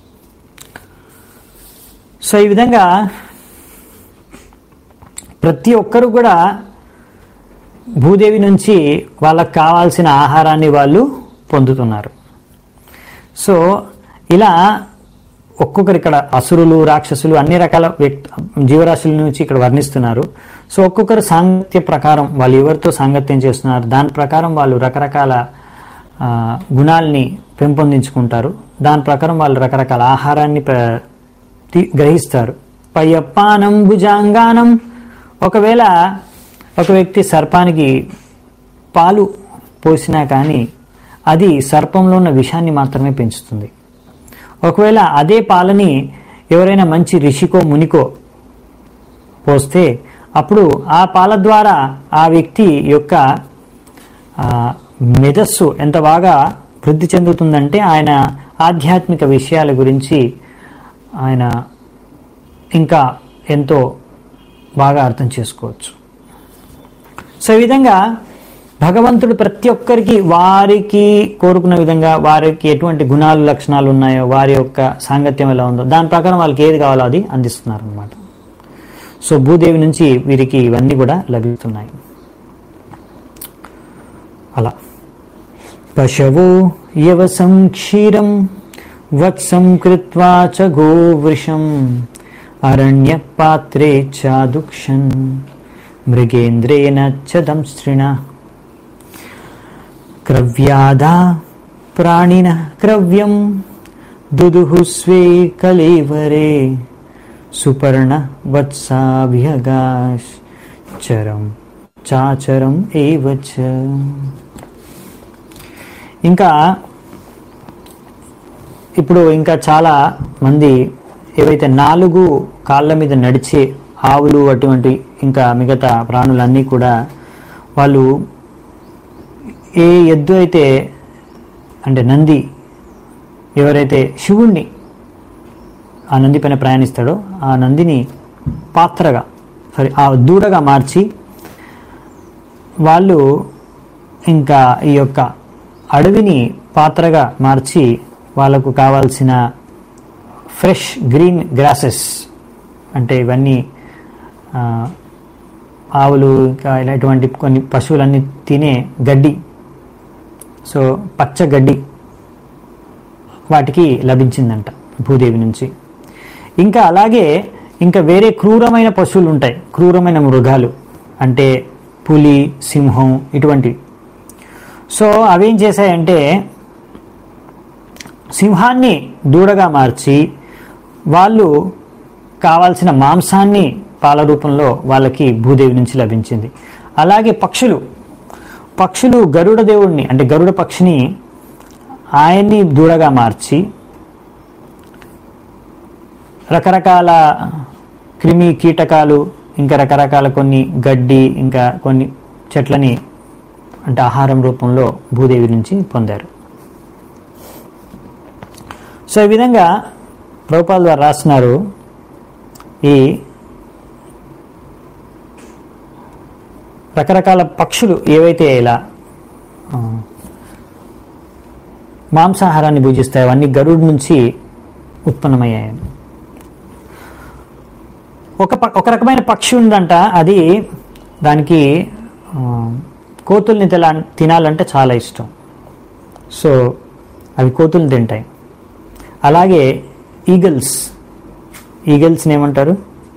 సో ఈ విధంగా ప్రతి ఒక్కరు కూడా భూదేవి నుంచి వాళ్ళకు కావాల్సిన ఆహారాన్ని వాళ్ళు పొందుతున్నారు. సో ఇలా ఒక్కొక్కరు ఇక్కడ అసురులు రాక్షసులు అన్ని రకాల జీవరాశుల నుంచి ఇక్కడ వర్ణిస్తున్నారు. సో ఒక్కొక్కరు సాంగత్య ప్రకారం వాళ్ళు ఎవరితో సాంగత్యం చేస్తున్నారు దాని ప్రకారం వాళ్ళు రకరకాల గుణాలని పెంపొందించుకుంటారు. దాని ప్రకారం వాళ్ళు రకరకాల ఆహారాన్ని గ్రహిస్తారు. పయ్యప్పానం భుజాంగానం, ఒకవేళ ఒక వ్యక్తి సర్పానికి పాలు పోసినా కానీ అది సర్పంలో ఉన్న విషాన్ని మాత్రమే పెంచుతుంది. ఒకవేళ అదే పాలని ఎవరైనా మంచి ఋషికో మునికో పోస్తే అప్పుడు ఆ పాల ద్వారా ఆ వ్యక్తి యొక్క మేధస్సు ఎంత బాగా వృద్ధి చెందుతుందంటే ఆయన ఆధ్యాత్మిక విషయాల గురించి ఆయన ఇంకా ఎంతో బాగా అర్థం చేసుకోవచ్చు. సో ఈ విధంగా భగవంతుడు ప్రతి ఒక్కరికి వారికి కోరుకున్న విధంగా వారికి ఎటువంటి గుణాలు లక్షణాలు ఉన్నాయో వారి యొక్క సాంగత్యం ఎలా ఉందో దాని ప్రకారం వాళ్ళకి ఏది కావాలో అది అందిస్తున్నారు అన్నమాట. సో భూదేవి నుంచి వీరికి ఇవన్నీ కూడా లభిస్తున్నాయి. అలా పశవో యవసం క్షీరం వత్సం కృత్వా చ గోవృషం అరణ్య పాత్రే చాదుక్షన్ మృగేంద్రేణ చ దంస్త్రిణ క్రవ్యాదా ప్రాణిన క్రవ్యం దుదుహు స్వే కలేవరే సుపర్ణ వత్సాభ్యగాశ్ చరం చాచరం ఏవచ. ఇంకా ఇప్పుడు ఇంకా చాలా మంది ఏవైతే 4 కాళ్ళ మీద నడిచే ఆవులు అటువంటి ఇంకా మిగతా ప్రాణులన్నీ కూడా వాళ్ళు ఏ ఎద్దు అయితే అంటే నంది ఎవరైతే శివుణ్ణి ఆ నంది పైన ప్రయాణిస్తాడో ఆ నందిని పాత్రగా ఆ దూడగా మార్చి వాళ్ళు ఇంకా ఈ యొక్క అడవిని పాత్రగా మార్చి వాళ్ళకు కావాల్సిన ఫ్రెష్ గ్రీన్ గ్రాసెస్ అంటే ఇవన్నీ ఆవులు ఇంకా ఇలాంటి కొన్ని పశువులన్నీ తినే గడ్డి, సో పచ్చ గడ్డి వాటికి లభించిందంట భూదేవి నుంచి. ఇంకా అలాగే ఇంకా వేరే క్రూరమైన పశువులు ఉంటాయి, క్రూరమైన మృగాలు అంటే పులి, సింహం ఇటువంటివి. సో అవేం చేశాయంటే సింహాన్ని దూడగా మార్చి వాళ్ళు కావాల్సిన మాంసాన్ని పాల రూపంలో వాళ్ళకి భూదేవి నుంచి లభించింది. అలాగే పక్షులు గరుడ దేవుడిని అంటే గరుడ పక్షిని ఆయన్ని దూడగా మార్చి రకరకాల క్రిమి కీటకాలు ఇంకా రకరకాల కొన్ని గడ్డి ఇంకా కొన్ని చెట్లని అంటే ఆహారం రూపంలో భూదేవి నుంచి పొందారు. సో ఈ విధంగా ప్రభుపాదుల వారు రాస్తున్నారు, ఈ రకరకాల పక్షులు ఏవైతే ఇలా మాంసాహారాన్ని భుజిస్తాయో అవన్నీ గరుడు నుంచి ఉత్పన్నమయ్యాయి. ఒక రకమైన పక్షి ఉందంట, అది దానికి కోతుల్ని తినాలంటే చాలా ఇష్టం. సో అవి కోతుల్ని తింటాయి. అలాగే ఈగల్స్ని ఏమంటారు?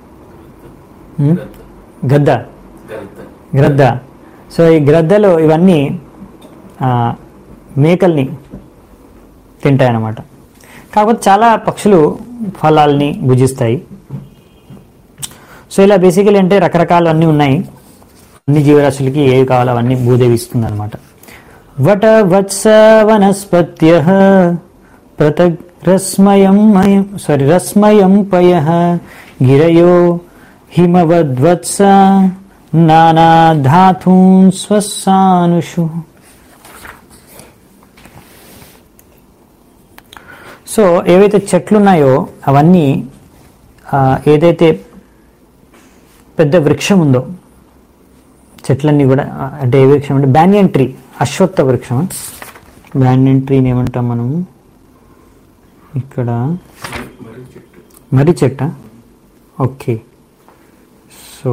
గ్రద్ద. సో ఈ గ్రద్దలు ఇవన్నీ మేకల్ని తింటాయన్నమాట. కాకపోతే చాలా పక్షులు ఫలాల్ని భుజిస్తాయి. సో ఇలా బేసికలీ అంటే రకరకాలు అన్నీ ఉన్నాయి. అన్ని జీవరాశులకి ఏవి కావాలో అవన్నీ భూదేవి ఇస్తుంది అనమాట. వట వత్స వనస్పత్యః పృథగ్ రస్మయం పయః గిరయో హిమవద్వత్స నానా ధాతూన్ స్వస్సానుషు. సో ఏవైతే చెట్లు ఉన్నాయో అవన్నీ ఏదైతే పెద్ద వృక్షం ఉందో చెట్లన్నీ కూడా అంటే ఏ వృక్షం అంటే బ్యానియన్ ట్రీ, అశ్వత్థ వృక్షం. బ్యానియన్ ట్రీని ఏమంటాం మనము ఇక్కడ? మర్రి చెట్ట. ఓకే. సో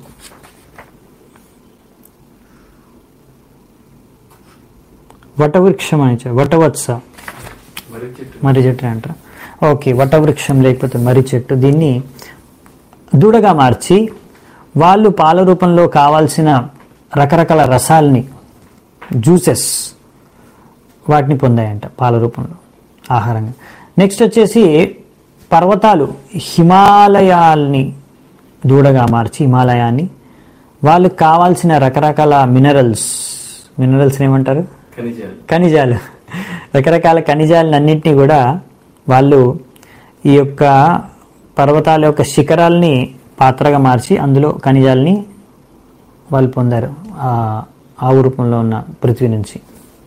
వటవృక్షం అని వటవత్స మర్రి చెట్టు అంటారు. ఓకే, వటవృక్షం లేకపోతే మర్రి చెట్టు. దీన్ని దూడగా మార్చి వాళ్ళు పాల రూపంలో కావాల్సిన రకరకాల రసాల్ని జ్యూసెస్ వాటిని పొందాయంట పాల రూపంలో ఆహారంగా. నెక్స్ట్ వచ్చేసి పర్వతాలు హిమాలయాల్ని దూడగా మార్చి హిమాలయాన్ని వాళ్ళకి కావాల్సిన రకరకాల మినరల్స్ ఏమంటారు? ఖనిజాలు. రకరకాల ఖనిజాలన్నింటినీ కూడా వాళ్ళు ఈ యొక్క పర్వతాల యొక్క శిఖరాల్ని పాత్రగా మార్చి అందులో ఖనిజాలని వాళ్ళు పొందారు ఆవు రూపంలో ఉన్న పృథ్వీ నుంచి.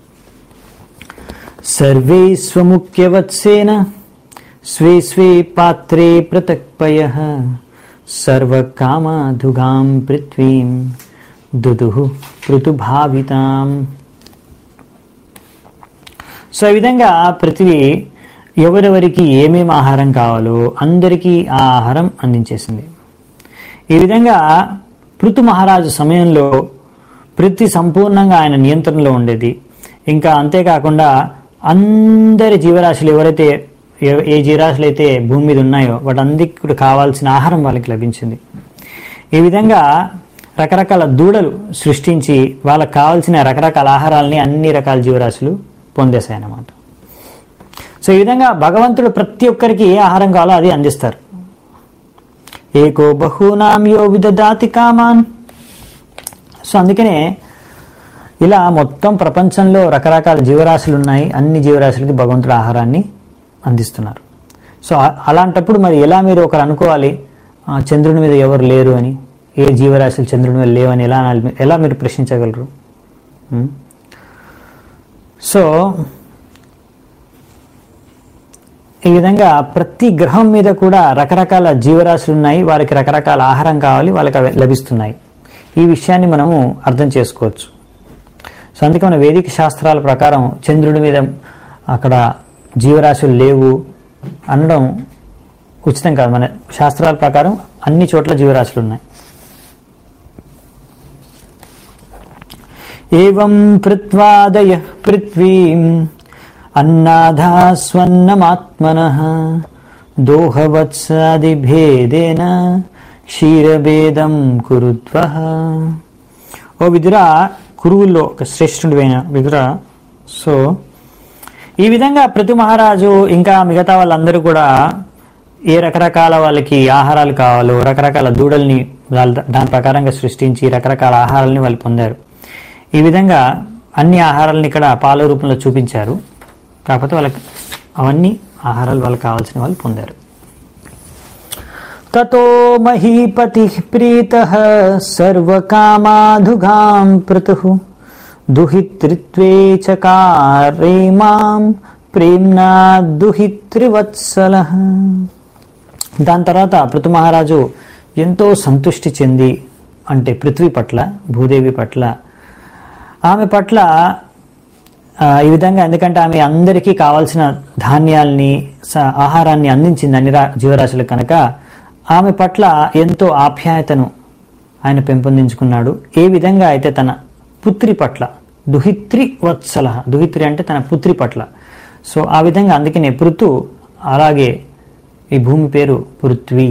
సర్వే స్వముఖ్యవత్సేన స్వే స్వే పాత్రే పృథక్పయః సర్వకామాధుగాం పృథ్వీం దుదుః పృథుభావితాం. సో ఈ విధంగా పృథ్వీ ఎవరెవరికి ఏమేమి ఆహారం కావాలో అందరికీ ఆ ఆహారం అందించేసింది. ఈ విధంగా పృథు మహారాజు సమయంలో పృథ్వీ సంపూర్ణంగా ఆయన నియంత్రణలో ఉండేది. ఇంకా అంతేకాకుండా అందరి జీవరాశులు ఎవరైతే ఏ జీవరాశులు అయితే భూమి మీద ఉన్నాయో వాటందరికీ కావాల్సిన ఆహారం వాళ్ళకి లభించింది. ఈ విధంగా రకరకాల దూడలు సృష్టించి వాళ్ళకి కావాల్సిన రకరకాల ఆహారాలని అన్ని రకాల జీవరాశులు పొందేశాయన్నమాట. సో ఈ విధంగా భగవంతుడు ప్రతి ఒక్కరికి ఏ ఆహారం కావాలో అది అందిస్తారు. ఏకో బహూనాం యో విదదాతి కామాన్. సో అందుకనే ఇలా మొత్తం ప్రపంచంలో రకరకాల జీవరాశులు ఉన్నాయి. అన్ని జీవరాశులకి భగవంతుడు ఆహారాన్ని అందిస్తున్నారు. సో అలాంటప్పుడు మరి ఎలా మీరు ఒకరు అనుకోవాలి చంద్రుని మీద ఎవరు లేరు అని, ఏ జీవరాశులు చంద్రుని మీద లేవని ఎలా మీరు ప్రశ్నించగలరు? సో ఈ విధంగా ప్రతి గ్రహం మీద కూడా రకరకాల జీవరాశులు ఉన్నాయి. వారికి రకరకాల ఆహారం కావాలి, వాళ్ళకి లభిస్తున్నాయి. ఈ విషయాన్ని మనము అర్థం చేసుకోవచ్చు. సో అందుకే మన వేదిక శాస్త్రాల ప్రకారం చంద్రుడి మీద అక్కడ జీవరాశులు లేవు అనడం ఉచితం కాదు. మన శాస్త్రాల ప్రకారం అన్ని చోట్ల జీవరాశులు ఉన్నాయి. ఏవం పృథ్వాదయ పృథ్వీం అన్నాధా స్వన్నమాత్మనః దోహవత్సాదిభేదేన క్షీరభేదం కురుద్వః. ఓ విదురా, కురువుల్లో ఒక శ్రేష్ఠుడైన విదురా, సో ఈ విధంగా పృథు మహారాజు ఇంకా మిగతా వాళ్ళందరూ కూడా ఏ రకరకాల వాళ్ళకి ఆహారాలు కావాలో రకరకాల దూడల్ని దాని ప్రకారంగా సృష్టించి రకరకాల ఆహారాలని వాళ్ళు పొందారు. ఈ విధంగా అన్ని ఆహారాలను ఇక్కడ పాల రూపంలో చూపించారు. కాకపోతే వాళ్ళకి అవన్నీ ఆహారాలు వాళ్ళకి కావాల్సిన వాళ్ళు పొందారు. తతో మహీపతి ప్రీతః సర్వకామాధుగాం పృథుః దుహిత్రిత్వే చకారే మాం ప్రేమ్నా దుహిత్రివత్సలః. దాని తర్వాత పృథు మహారాజు ఎంతో సంతృష్టి చెంది, అంటే పృథ్వీ పట్ల, భూదేవి పట్ల, ఆమె పట్ల ఈ విధంగా, ఎందుకంటే ఆమె అందరికీ కావాల్సిన ధాన్యాల్ని ఆహారాన్ని అందించింది అన్ని జీవరాశులకు కనుక ఆమె పట్ల ఎంతో ఆప్యాయతను ఆయన పెంపొందించుకున్నాడు. ఏ విధంగా అయితే తన పుత్రి పట్ల, దుహిత్రి వత్సల, దుహిత్రి అంటే తన పుత్రి పట్ల. సో ఆ విధంగా అందుకనే పృథు, అలాగే ఈ భూమి పేరు పృథ్వీ.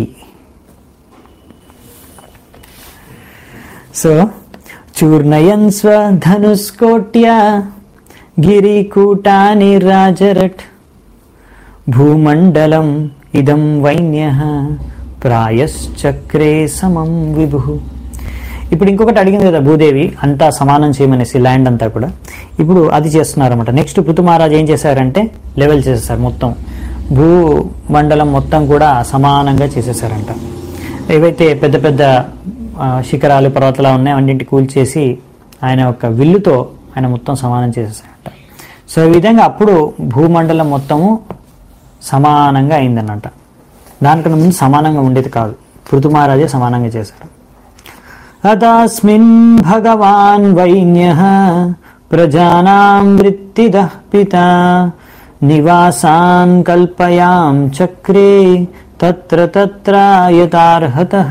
సో చూర్ణయన్ స్వధనుస్కోట్య గిరికూటాని రాజరట్ భూమండలం ఇదం వైన్యః ప్రాయశ్చక్రే సమం విభు. ఇప్పుడు ఇంకొకటి అడిగింది కదా భూదేవి, అంతా సమానం చేయమనేసి ల్యాండ్ అంతా కూడా. ఇప్పుడు అది చేస్తున్నారన్నమాట. నెక్స్ట్ పృథు మహారాజు ఏం చేశారంటే లెవెల్ చేసేసారు. మొత్తం భూమండలం మొత్తం కూడా సమానంగా చేసేసారంట. ఏవైతే పెద్ద పెద్ద శిఖరాలు పర్వతాలు ఉన్నాయో అన్నింటి కూల్చేసి ఆయన ఒక విల్లుతో ఆయన మొత్తం సమానం చేసేసారంట. సో ఈ విధంగా అప్పుడు భూమండలం మొత్తము సమానంగా అయిందన్నమాట. దానికన్నా ముందు సమానంగా ఉండేది కాదు, పృథు మహారాజే సమానంగా చేశారు. అతస్మిన్ భగవాన్ వైన్యః ప్రజానాం వృత్తిదః పితా నివాసాన్ కల్పయాం చక్రే తత్ర తత్ర యథార్హతః.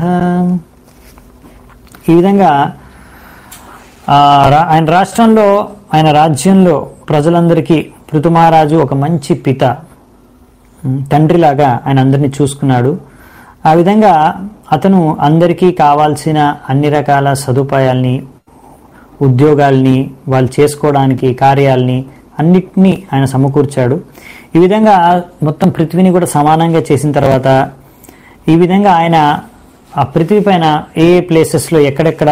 ఈ విధంగా ఆయన రాష్ట్రంలో, ఆయన రాజ్యంలో ప్రజలందరికీ పృథు మహారాజు ఒక మంచి పిత, తండ్రిలాగా ఆయన అందరినీ చూసుకున్నాడు. ఆ విధంగా అతను అందరికీ కావాల్సిన అన్ని రకాల సదుపాయాల్ని, ఉద్యోగాల్ని, వాళ్ళు చేసుకోవడానికి కార్యాలని అన్నిటినీ ఆయన సమకూర్చాడు. ఈ విధంగా మొత్తం పృథ్వీని కూడా సమానంగా చేసిన తర్వాత ఈ విధంగా ఆయన ఆ పృథ్వీ పైన ఏ ప్లేసెస్లో ఎక్కడెక్కడ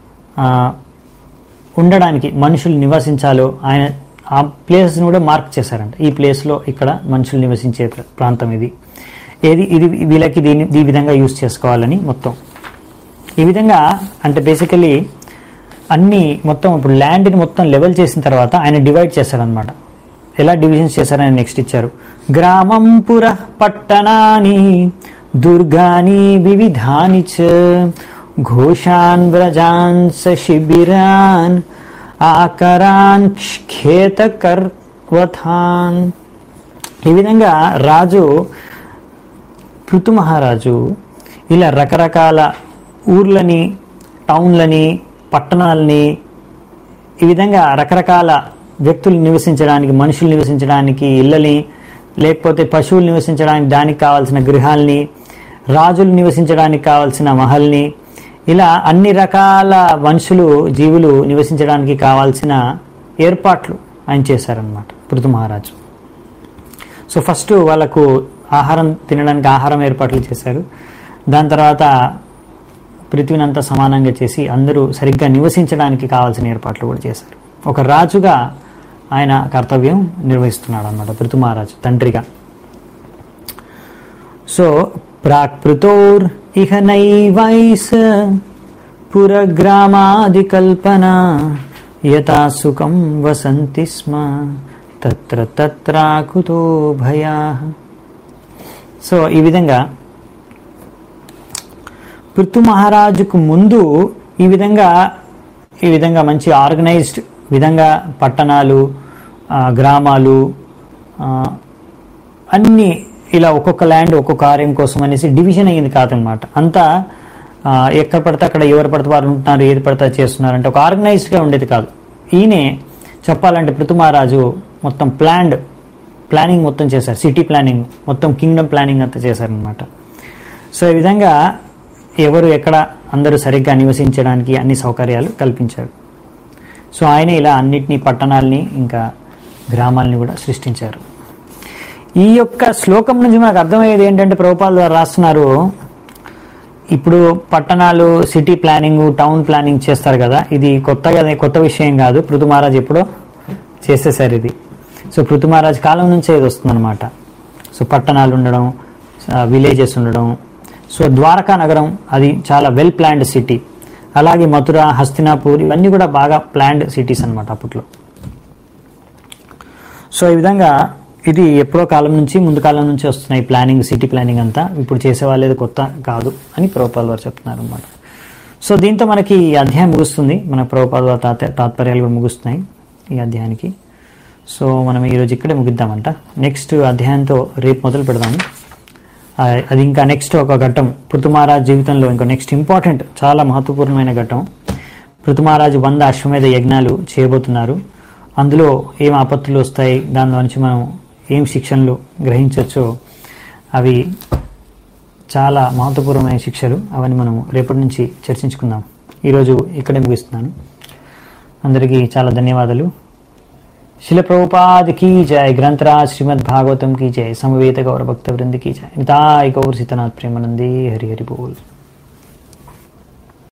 ఉండడానికి మనుషులు నివసించాలో ఆయన ఆ ప్లేసెస్ని కూడా మార్క్ చేశారంట. ఈ ప్లేస్లో ఇక్కడ మనుషులు నివసించే ప్రాంతం ఇది వీళ్ళకి ఈ విధంగా యూజ్ చేసుకోవాలని మొత్తం. ఈ విధంగా అంటే బేసికలీ అన్ని మొత్తం ఇప్పుడు ల్యాండ్ని మొత్తం లెవెల్ చేసిన తర్వాత ఆయన డివైడ్ చేశారనమాట. ఎలా డివిజన్స్ చేశారని నెక్స్ట్ ఇచ్చారు. గ్రామం పుర పట్టణాని దుర్గాని వివిధాని చ ఘోషాన్ వ్రజాన్ శిబిరాన్ ఆకరాన్ ఖేతకర్వథాన్. ఈ విధంగా రాజు పృథు మహారాజు ఇలా రకరకాల ఊర్లని, టౌన్లని, పట్టణాలని, ఈ విధంగా రకరకాల వ్యక్తులు నివసించడానికి, మనుషులు నివసించడానికి ఇళ్ళని, లేకపోతే పశువులు నివసించడానికి దానికి కావాల్సిన గృహాల్ని, రాజులు నివసించడానికి కావాల్సిన మహల్ని, ఇలా అన్ని రకాల మనుషులు, జీవులు నివసించడానికి కావాల్సిన ఏర్పాట్లు ఆయన చేశారనమాట పృథు మహారాజు. సో ఫస్ట్ వాళ్ళకు ఆహారం తినడానికి ఆహారం ఏర్పాట్లు చేశారు. దాని తర్వాత పృథ్వీని అంతా సమానంగా చేసి అందరూ సరిగ్గా నివసించడానికి కావాల్సిన ఏర్పాట్లు కూడా చేశారు. ఒక రాజుగా ఆయన కర్తవ్యం నిర్వహిస్తున్నాడు అన్నమాట పృథు మహారాజు తండ్రిగా. సో ప్రాక్పృతోర్ ఇహ నైవైస్ పురగ్రామాది కల్పన యథా సుఖం వసంతి స్మ తత్ర తత్రాకుతో భయా. సో ఈ విధంగా పృథు మహారాజుకు ముందు ఈ విధంగా మంచి ఆర్గనైజ్డ్ విధంగా పట్టణాలు, గ్రామాలు అన్నీ ఇలా ఒక్కొక్క ల్యాండ్ ఒక్కొక్క కార్యం కోసం అనేసి డివిజన్ అయ్యింది కాదనమాట. అంతా ఎక్కడ పడితే అక్కడ ఎవరు పడితే వారు ఉంటున్నారు, ఏది పడితే చేస్తున్నారు అంటే ఒక ఆర్గనైజ్డ్గా ఉండేది కాదు. ఈయనే చెప్పాలంటే పృథు మహారాజు మొత్తం ప్లానింగ్ మొత్తం చేశారు. సిటీ ప్లానింగ్ మొత్తం, కింగ్డమ్ ప్లానింగ్ అంతా చేశారనమాట. సో ఈ విధంగా ఎవరు ఎక్కడ అందరూ సరిగ్గా నివసించడానికి అన్ని సౌకర్యాలు కల్పించారు. సో ఆయన ఇలా అన్నిటినీ, పట్టణాలని ఇంకా గ్రామాలని కూడా సృష్టించారు. ఈ యొక్క శ్లోకం నుంచి మనకు అర్థమయ్యేది ఏంటంటే ప్రభుపాద ద్వారా రాస్తున్నారు, ఇప్పుడు పట్టణాలు, సిటీ ప్లానింగ్, టౌన్ ప్లానింగ్ చేస్తారు కదా, ఇది కొత్త విషయం కాదు. పృథు మహారాజ్ ఎప్పుడో చేసేసారు ఇది. సో పృథు మహారాజ్ కాలం నుంచే ఇది వస్తుందన్నమాట. సో పట్టణాలు ఉండడం, విలేజెస్ ఉండడం. సో ద్వారకా నగరం అది చాలా వెల్ ప్లాన్డ్ సిటీ. అలాగే మథుర, హస్తినాపూర్ ఇవన్నీ కూడా బాగా ప్లాన్డ్ సిటీస్ అన్నమాట అప్పట్లో. సో ఈ విధంగా ఇది ఎప్పుడో కాలం నుంచి, ముందు కాలం నుంచి వస్తున్నాయి ప్లానింగ్, సిటీ ప్లానింగ్ అంతా. ఇప్పుడు చేసేవాళ్ళేది కొత్త కాదు అని ప్రభుపాద వారు చెప్తున్నారు అన్నమాట. సో దీంతో మనకి ఈ అధ్యాయం ముగుస్తుంది. మన ప్రభుపాద వారి తాత్పర్యాలు కూడా ముగుస్తున్నాయి ఈ అధ్యాయానికి. సో మనం ఈరోజు ఇక్కడే ముగిద్దామంట. నెక్స్ట్ అధ్యాయంతో రేపు మొదలు పెడదాము. అది ఇంకా నెక్స్ట్ ఒక ఘట్టం పృథు మహారాజ్ జీవితంలో ఇంకా నెక్స్ట్ ఇంపార్టెంట్, చాలా మహత్వపూర్ణమైన ఘట్టం. పృథు మహారాజు 100 అశ్వమేధ యజ్ఞాలు చేయబోతున్నారు. అందులో ఏం ఆపత్తులు వస్తాయి, దాని నుంచి మనం ఏం శిక్షణలు గ్రహించవచ్చో అవి చాలా మహత్వపూర్ణమైన శిక్షలు. అవన్నీ మనం రేపటి నుంచి చర్చించుకుందాం. ఈరోజు ఇక్కడే ముగిస్తున్నాను. అందరికీ చాలా ధన్యవాదాలు. शिल प्रभुपाद की जय, ग्रंथराज श्रीमद् भागवतम की जय, समवेत गौर भक्त वृंद की जय, निताय गौर सीतनाथ प्रेमानंदे, हरि हरि बोल।